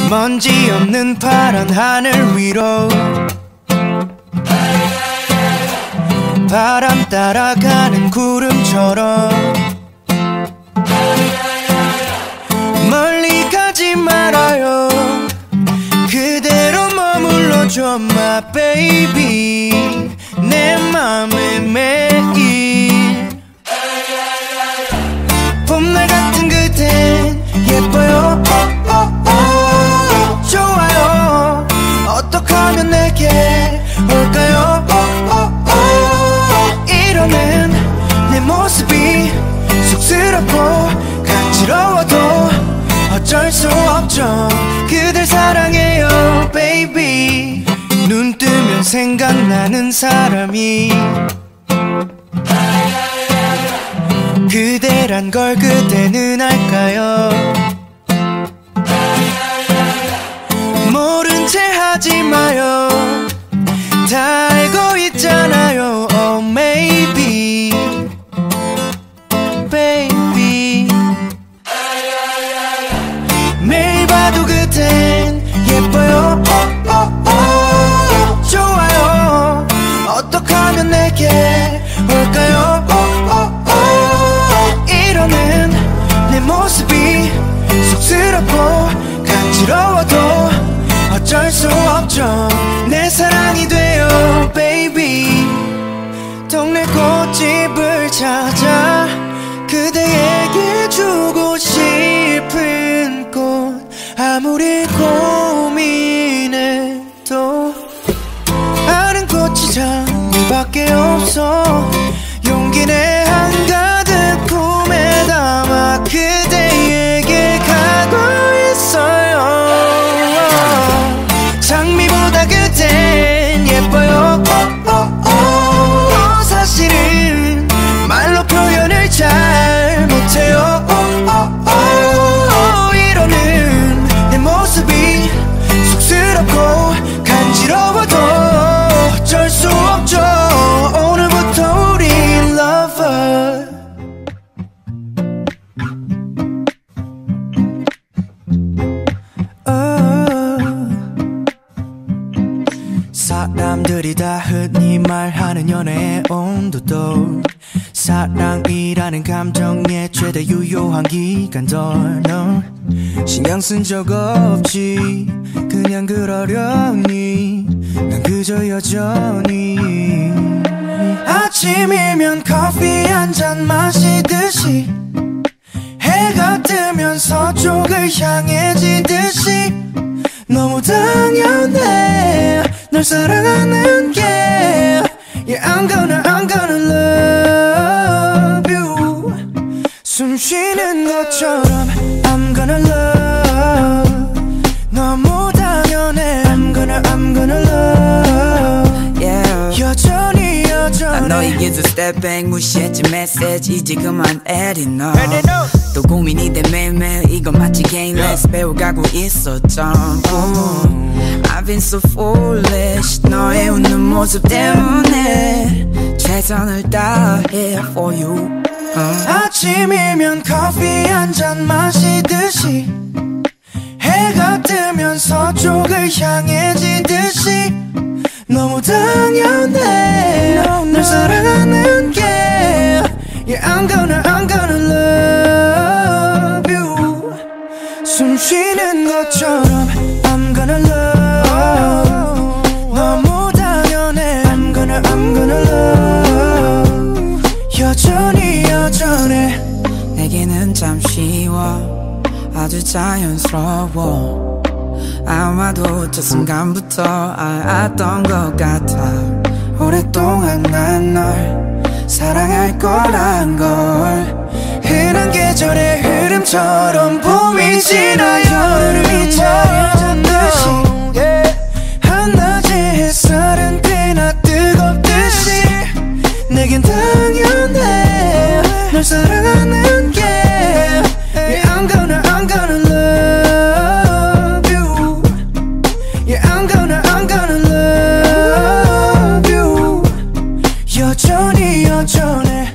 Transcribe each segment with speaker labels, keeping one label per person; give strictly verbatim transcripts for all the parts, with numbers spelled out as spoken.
Speaker 1: 먼지 없는 파란 하늘 위로 바람 따라가는 구름처럼 멀리 가지 말아요. 그대로 머물러줘 my baby. 내 맘에 매일 봄날 같은 그댄 예뻐요. oh, oh, oh. 좋아요. 어떻게 하면 내게 올까요? oh, oh, oh. 이러는 내 모습이 쑥스럽고 간지러워도 어쩔 수 없죠. 그댈 사랑해요 baby. 눈 뜨면 생각나는 사람이 그대란 걸 그대는 알까요? 모른 채 하지 마요. 다 알고 있잖아요. Oh maybe baby. 매일 봐도 그댄 예뻐요. oh, oh, oh. 좋아요. 어떻게 하면 내게 올까요? oh, oh, oh. 이러는 내 모습이 쑥스럽고 간지러워도 어쩔 수 없죠. 내 사랑이 돼요 baby. 동네 꽃집을 찾아 그대에게 주고 싶은 꽃. 아무리 고민해도 아는 꽃이 장미밖에 없어. 용기내 한가득 품에 담아 그대에게 가고 있어요. 장미보다 그댄 예뻐요. oh, oh, oh. 사실은 말로 표현을 잘 못해요. oh, oh, oh. 이러는 내 모습이 쑥스럽고 간지러워도 어쩔 수 없죠. 오늘부터 우리 lover. 사람들이 다 흔히 말하는 연애의 온도도 사랑이라는 감정의 최대 유효한 기간도 no. 신경 쓴 적 없지. 그냥 그러려니 난 그저 여전히 아침이면 커피 한 잔 마시듯이 해가 뜨면 서쪽을 향해 지듯이 너무 당연해 널 사랑하는 게. Yeah I'm gonna I'm gonna love you. 숨 쉬는 것처럼 I'm gonna love. 너무 당연해 I'm gonna I'm gonna love.
Speaker 2: Yeah.
Speaker 1: 여전히 여전해.
Speaker 2: I know you get a step back 무시했지 메시지 이제 그만 let it know. 또 고민이 돼 매일매일 이거 마치 game let's 배워가고 있었던 I've been so foolish 너의 웃는 모습 때문에 최선을 다해 for you. uh.
Speaker 1: 아침이면 커피 한 잔 마시듯이 해가 뜨면 서쪽을 향해 지듯이 너무 당연해 널 사랑하는 게. Yeah I'm gonna I'm gonna love you. 숨 쉬는 것처럼 I'm gonna love. 너무 당연해 I'm gonna I'm gonna love. 여전히 여전해.
Speaker 2: 내게는 참 쉬워 아주 자연스러워. 아마도 저 순간부터 알았던 것 같아. 오랫동안 난 널 사랑할 거란 걸.
Speaker 1: 흔한 계절의 흐름처럼 봄이 지나 여름이 차려진 듯이 한낮의 햇살은 꽤나 뜨겁듯이 내겐 당연해 널 사랑하는 게. Yeah I'm gonna I'm gonna love you. Yeah I'm gonna I'm gonna love you. 여전히 여전해.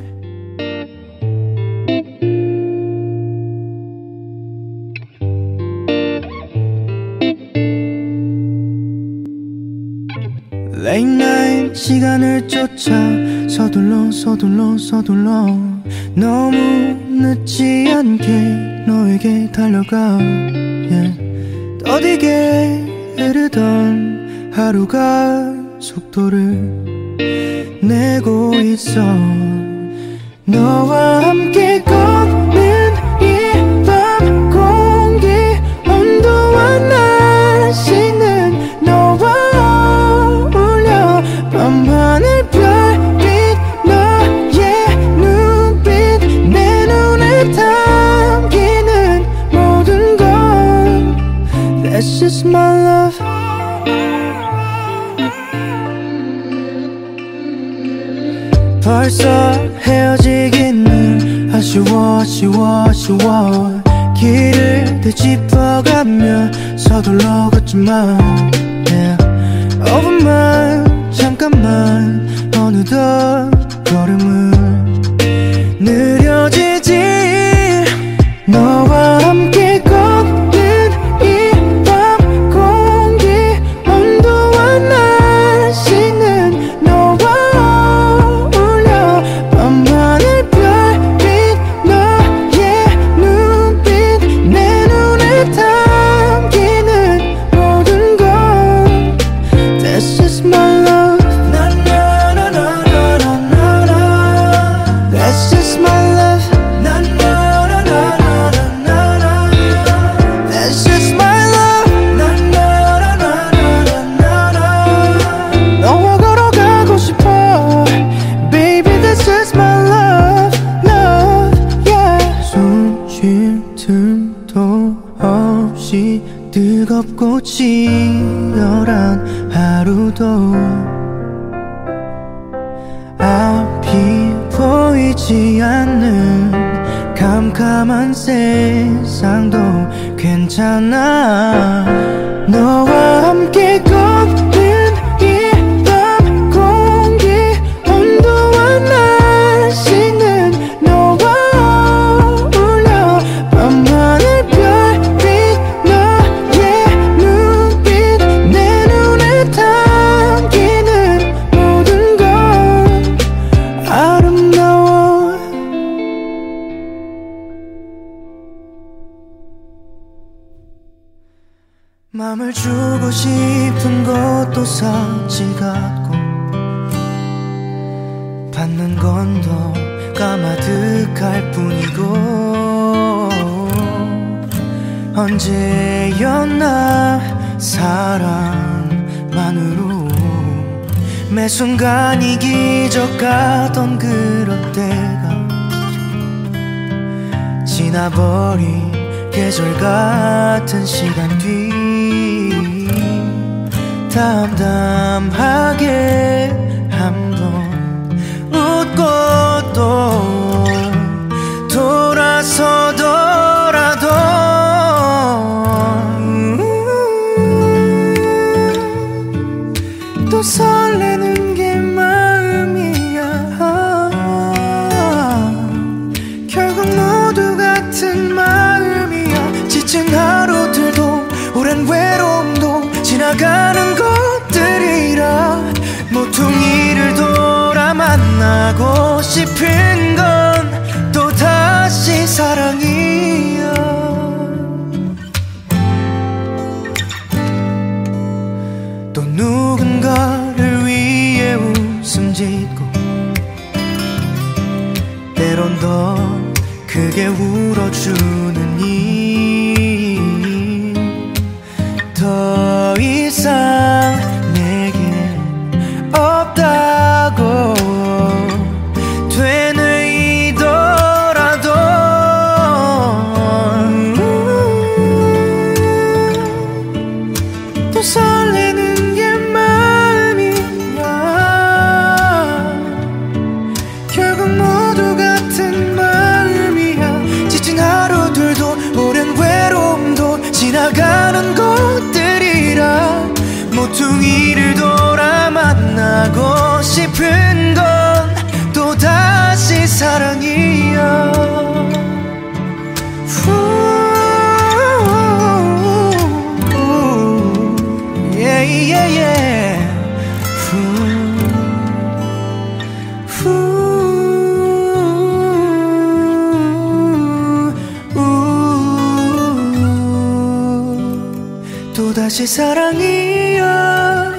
Speaker 1: 시간을 쫓아 서둘러 서둘러 서둘러 너무 늦지 않게 너에게 달려가 yeah. 더디게 흐르던 하루가 속도를 내고 있어 너와 함께 걷는 이 밤 공기 온도와 날씨는 너와 어울려 밤하늘 별빛 너의 눈빛 내 눈에 담기는 모든 건 That's just my love 벌써 헤어지기는 아쉬워 아쉬워 아쉬워 길을 되짚어가며 서둘러 걷지마 yeah. 오 분만 잠깐만 어느덧 걸음은 느려지지 너와 함께 걷는 이 밤 공기 온도와 날씨는 너와 밤하늘 별빛 너의 눈빛 내 눈에 담기는 모든 건 That's just my love na na na na na na na That's just my love na na na na na na na That's just my love na na na na na na 너와 걸어가고 싶어 Baby that's just my love love yeah 숨 쉴 틈도 없이 뜨겁고 치열한 하루도 앞이 보이지 않는 캄캄한 세상도 괜찮아 너와 함께 걷는 이 밤 공기 온도와 날씨는 너와 어울려 밤하늘 별빛 너의 눈빛 내 눈에 담기는 모든 건 아름다워 맘을 주고 싶은 것도 사치 같고 받는 건 더 까마득할 뿐이고 언제였나 사랑만으로 매 순간이 기적 같던 그럴 때가 지나버린 계절 같은 시간 뒤 담담하게 한번 웃고 또 돌아서더라도 또 설레는 게 마음이야 결국 모두 같은 마음이야 지친 하루들도 오랜 외로움도 지나가는 것들이라 모퉁이를 돌아 만나고 싶은 건 또다시 사랑이야 또 누군가를 위해 웃음 짓고 때론 더 크게 울어주는 일 더 이상 내겐 없다고 되뇌이더라도 또 설레는 게 마음이야 결국 모두 같은 마음이야 지친 하루들도 오랜 외로움도 지나가는 것들이라 모퉁이를 돌아 만나고 싶은 건 또다시 사랑이야 yeah, yeah, yeah. 다시 사랑이야.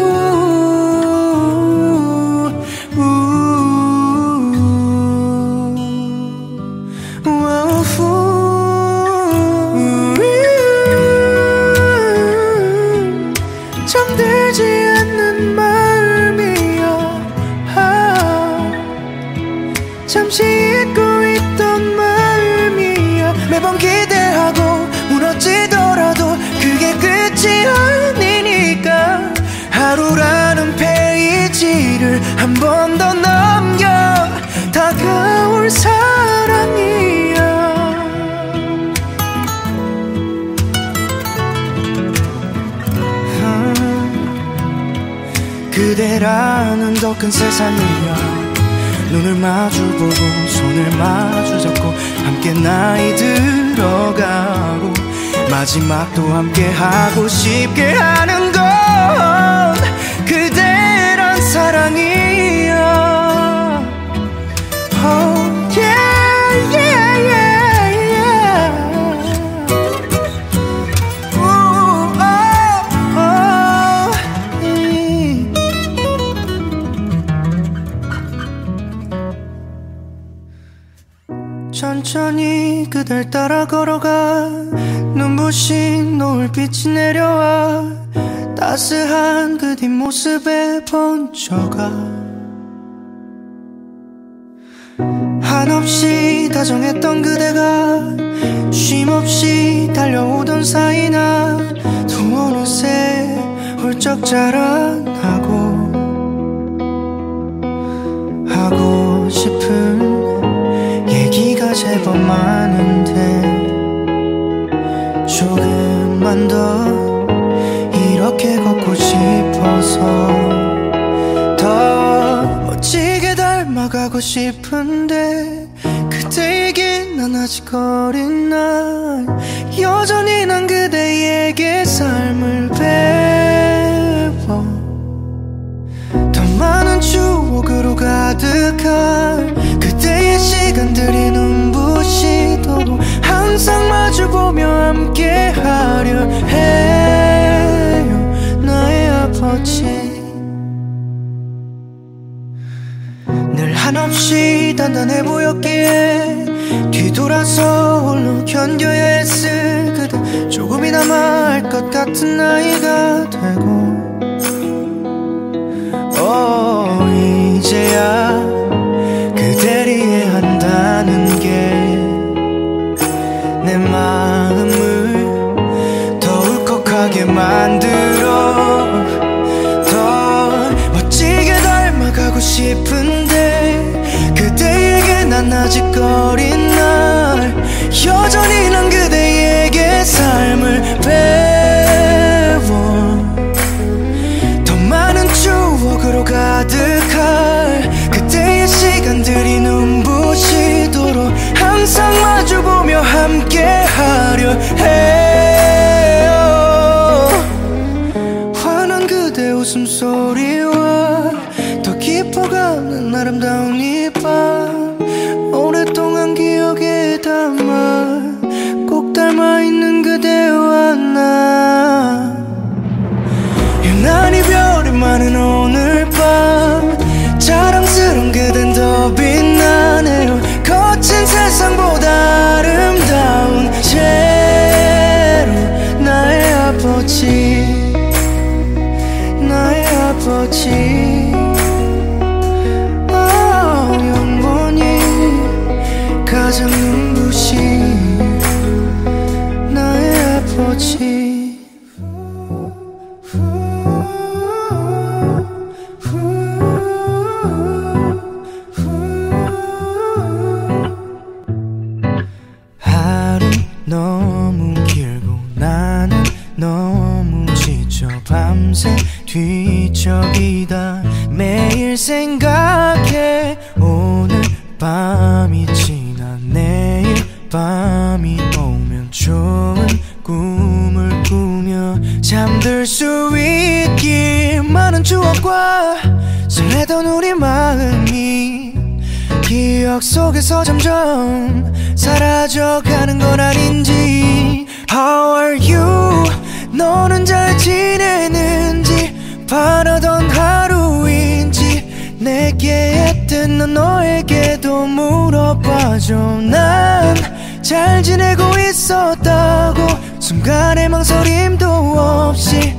Speaker 1: 잠들지 않는 마음이야. 아, 잠시 잊고 있던 마음이야. 매번 기대하고 무너지더라도 그게 끝이 아니니까 하루라는 페이지를 한 번 더 넘겨 다가올 사랑이야. 아, 그대라는 더 큰 세상이야. 눈을 마주보고 손을 마주잡고 함께 나이 들어가고 마지막도 함께 하고 싶게 하는 건 그대란 사랑이야. Oh yeah yeah yeah yeah. Ooh, oh, oh, mm. 천천히 그댈 따라 걸어가 눈부신 노을빛이 내려와 따스한 그 뒷모습에 번져가 한없이 다정했던 그대가 쉼없이 달려오던 사이나 또 어느새 훌쩍 자라나고 하고 싶은 얘기가 제법 많은데 조금만 더 이렇게 걷고 싶어서 더 멋지게 닮아가고 싶은데 그대에게 난 아직 어린 날 여전히 난 그대에게 삶을 배워 더 많은 추억으로 가득할 그대의 시간들이 눈부시도록 항상 마주보며 함께하려 해요. 나의 아버지 늘 한없이 단단해 보였기에 뒤돌아서 홀로 견뎌야 했을 그대 조금이나마 알 것 같은 나이가 되고 어 이제야 그대를 이해한다는 게 내 마음을 더 울컥하게 만들어 더 멋지게 닮아가고 싶은데 그대에게 난 아직 어린 날 여전히 난 그대에게 삶을 배워 더 많은 추억으로 가득할 그대의 시간들이 눈부시도록 항상 마주보며 함께하려 해요. 환한 그대 웃음소리와 더 깊어가는 아름다운 이 밤 오랫동안 기억에 담아 꼭 닮아있는 그대와 나 유난히 별이 많은 오늘 밤 자랑스러운 그댄 더 빛나네요. 거친 세상보다 아름다운 채로 나의 아버지 나의 아버지 어, 영원히 가장 눈부신 나의 아버지 너무 길고 나는 너무 지쳐 밤새 뒤척이다 매일 생각해 오늘 밤이 지나 내일 밤이 오면 좋은 꿈을 꾸며 잠들 수 있길 많은 추억과 설레던 우리 마음이 기억 속에서 점점 사라져가는 건 아닌지 How are you? 너는 잘 지내는지 바라던 하루인지 내게 했던 넌 너에게도 물어봐줘. 난 잘 지내고 있었다고 순간의 망설임도 없이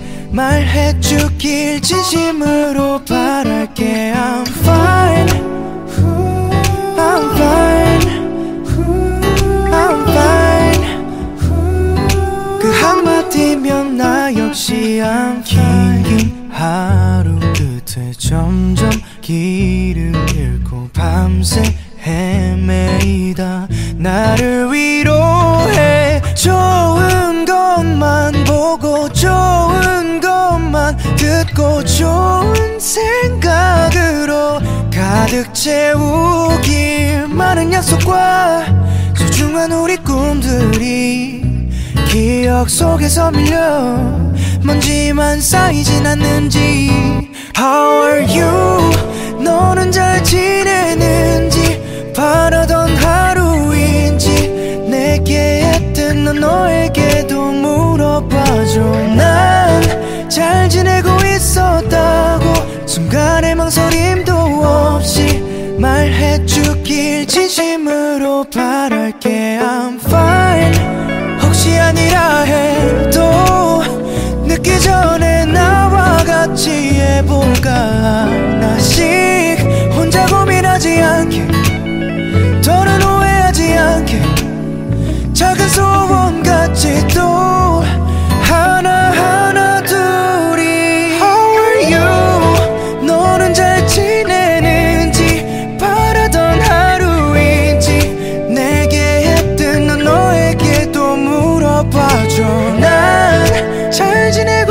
Speaker 1: 말해주길 진심으로 바랄게. I'm fine, I'm fine, I'm fine. 그 한마디면 나 역시 I'm fine. 긴 하루 끝에 점점 길을 잃고 밤새 헤매이다 나를 위로해. 좋은 것만 보고 좋은 것만 듣고 좋은 생각으로 가득 채우길. 많은 약속과 소중한 우리 꿈들이 기억 속에서 밀려 먼지만 쌓이진 않는지. How are you? 너는 잘 지내는지 바라던 하루인지 내게 했던 넌 너에게도 물어봐줘. 난 잘 지내고 있었다고 순간의 망설임도 없이 말해주길 진심으로 바랄게. I'm fine. 혹시 아니라 해도 늦기 전에 나와 같이 해볼까 하나씩. 혼자 고민하지 않게 더는 오해하지 않게 작은 소원같이 또 하나하나 둘이. How are you? 너는 잘 지내는지 바라던 하루인지 내게 했던 넌 너에게도 물어봐줘. 난 잘 지내고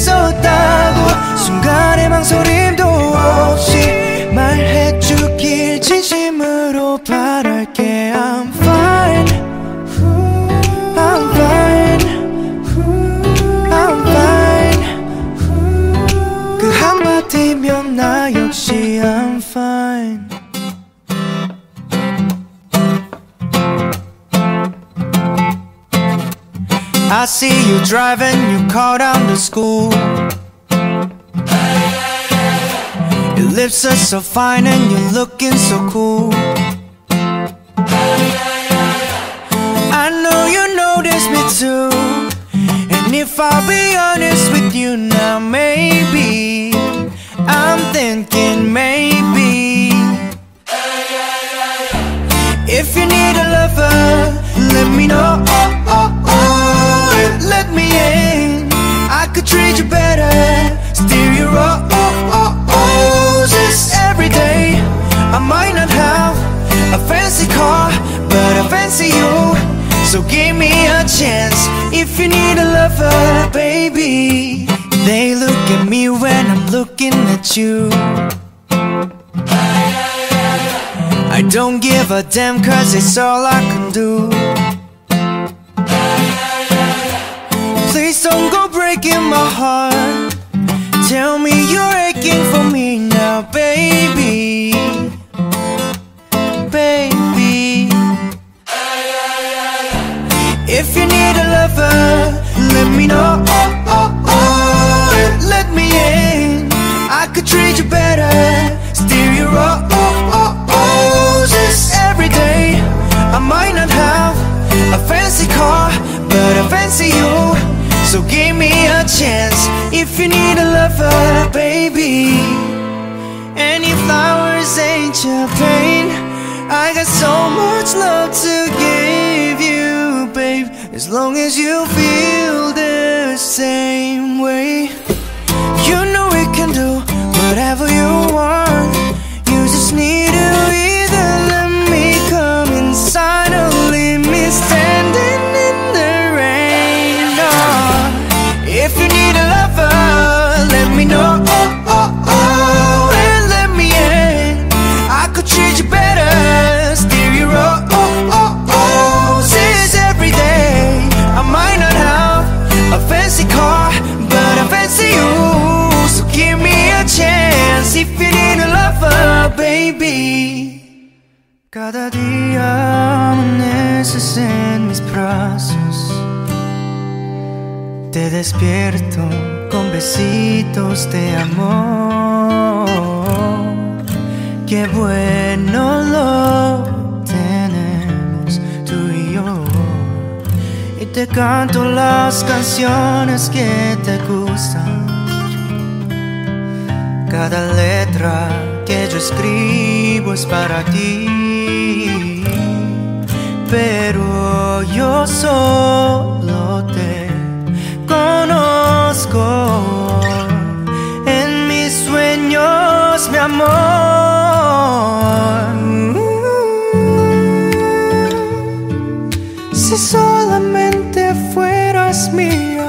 Speaker 1: 있었다고 순간의 망설임도 없이 말해주길 진심으로 바랄게. I'm fine, I'm fine, I'm fine. 그 한마디면 나 역시 I'm fine. I see you driving your car down to school. Your lips are so fine and you're looking so cool. I know you notice me too. And if I'll be honest with you now, maybe I'm thinking maybe if you need a lover, let me know. Oh, oh, oh, let me in. I could treat you better, steer you wrong. Every day I might not have a fancy car, but I fancy you. So give me a chance if you need a lover, baby. They look at me when I'm looking at you. I don't give a damn cause it's all I can do. Please don't go breaking my heart. Tell me you're aching for me now, baby. Baby. If you need a lover, let me know. Oh, oh, oh, let me in. I could treat you better, steer you wrong. Oh, oh, oh, just every day. I might not have a fancy car, but I fancy you. So give me a chance if you need a lover, baby. Any flowers ain't your pain. I got so much love to give you, babe. As long as you feel the same way. You know we can do whatever you want. You just need to either let me come inside or leave me standing in the rain. Oh, if you need a lover, let me know. Oh, oh, oh, and let me in. I could treat you better, steer you wrong. Oh, oh, oh, since every day I might not have a fancy car, but I fancy you. So give me a chance if you need a lover, baby. Cada día. amaneces en mis brazos, Te despierto con besitos de amor. Qué bueno lo tenemos tú y yo. Y te canto las canciones que te gustan. Cada letra que yo escribo es para ti. Pero yo solo te conozco en mis sueños, mi amor. Si solamente fueras mía,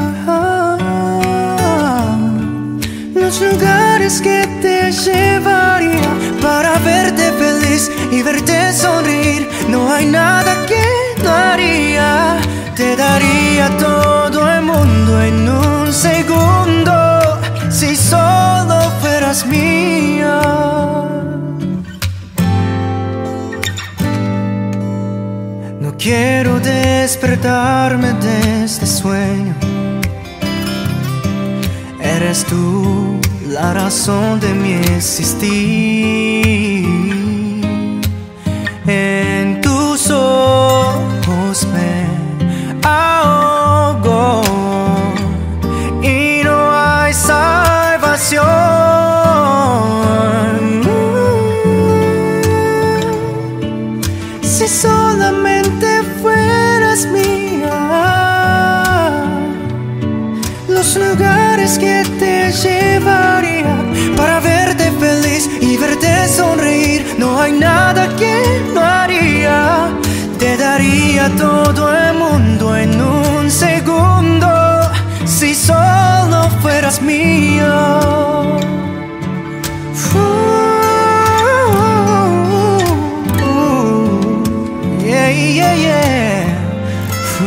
Speaker 1: los lugares que te llevaría para verte feliz y verte sonreír, no hay nada que no haría. Te daría todo el mundo en un segundo si solo fueras mía. No quiero despertarme de este sueño. Eres tú la razón de mi existir. En tus ojos me ahogo y no hay salvación. Si solamente fueras mía, los lugares que te llevaría para verte feliz y verte sonreír, no hay nada que no haría. Te daría todo el mundo en un segundo si solo fueras mía. Uh, uh, uh, yeah, yeah, yeah. Uh,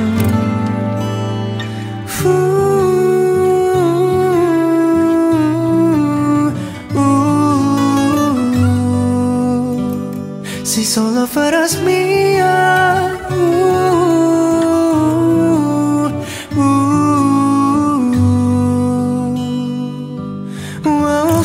Speaker 1: si solo fueras mía, uh, uh, uh, uh,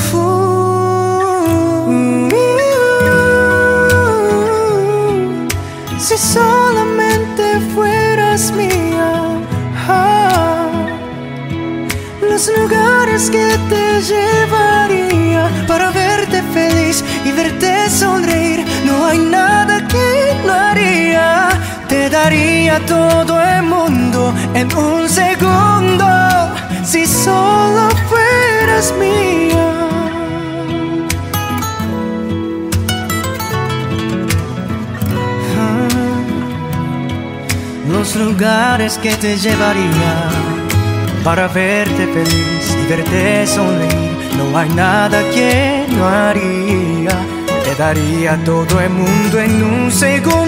Speaker 1: si solamente fueras mía, ah, los lugares que te llevaría para verte feliz y verte sonreír, no hay nada que no haría. Te daría todo el mundo en un segundo si solo fueras mía. Ah, los lugares que te llevaría para verte feliz y verte sonreír, no hay nada que no haría. Te daría todo el mundo en un segundo